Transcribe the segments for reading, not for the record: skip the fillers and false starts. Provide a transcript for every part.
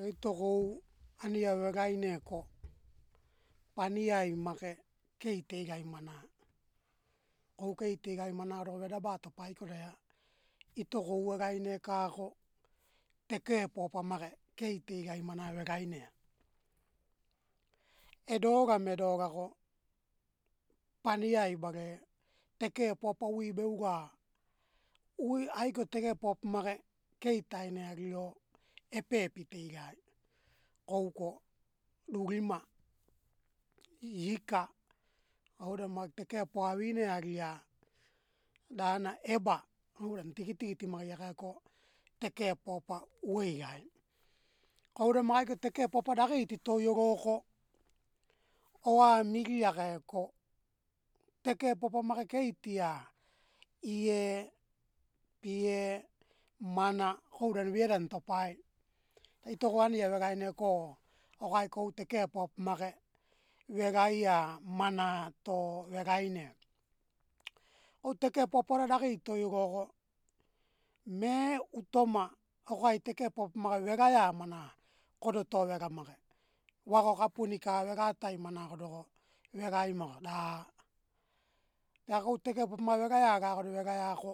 Ito kou ania vegaine ko paniai make keiteigai mana. Kou keiteigai mana oro vedaba topai korea ito kou vegaine kako teke popa make keiteigai mana vegainea. Edoga ko paniai bage teke popa ui beuga ui aiko teke popa make keitainea gilo epepiteigai. Kouko lugilma yika oda mag teke poavine agia dana eba odan tigi magyaka ko teke popa uigai. Ouda maiko teke popa dake iti toyogoko oa migiake ko teke popa make keitia ie pie mana oudan viedan topai. Itoko ania vegaine ko okai kou teke popa make vegaia mana to vegaine. Ou teke popa dake itoyogoko me utoma okai teke popa make vegaia mana kodo to vega make. Wako kapunika vegatai mana kodoko vegai mogo da. Yakou teke popa make vegaia gakodo vegaia ko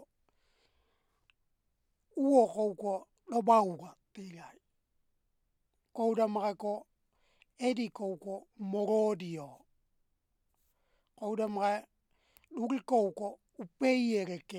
uo kouko lobauga teigai. Kouda make ko edi kouko mogodio. Kouda make lugil kouko upeiereke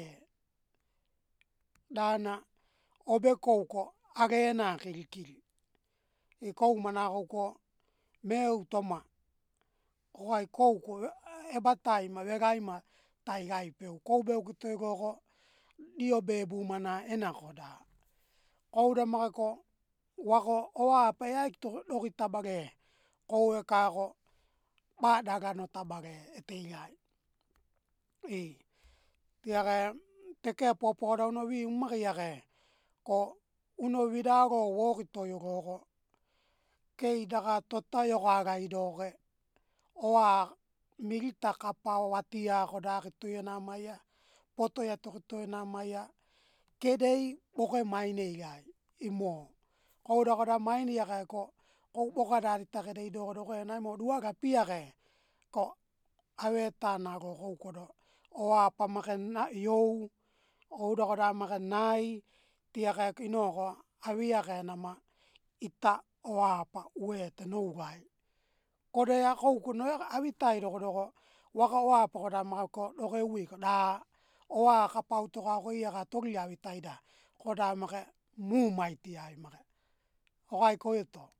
dana obe kouko agena kirikiri. Ikou mana kouko me utoma okai kouko ebataima vegaima taigai peu. Kou beuk itoigoko dio bebu mana enako da. Kouda make ko wako oa apaia logita bage koue kako badaga nota bage eteigai. Tiake teke popa oda unovi umagiake ko unovi dago woki toyogoko keidaga tota yogaga idoge oa migita kapa watiako dake tuena maia poto yatoke tuena maia kedei boke maineigai imo. Kouda koda mainiake ko kou boka dadita kedei dogo enai mo duaga piake ko aweta nago koukodo oa pamake you ouda koda make nai tiake inoko awiake nama ita oa apa uete nougai. Kodea kouko awitai dogo waka oa apa koda make ko doge ui da oa kapautoka goiaga togi awitai da koda make mumai tiai make. Okai koito.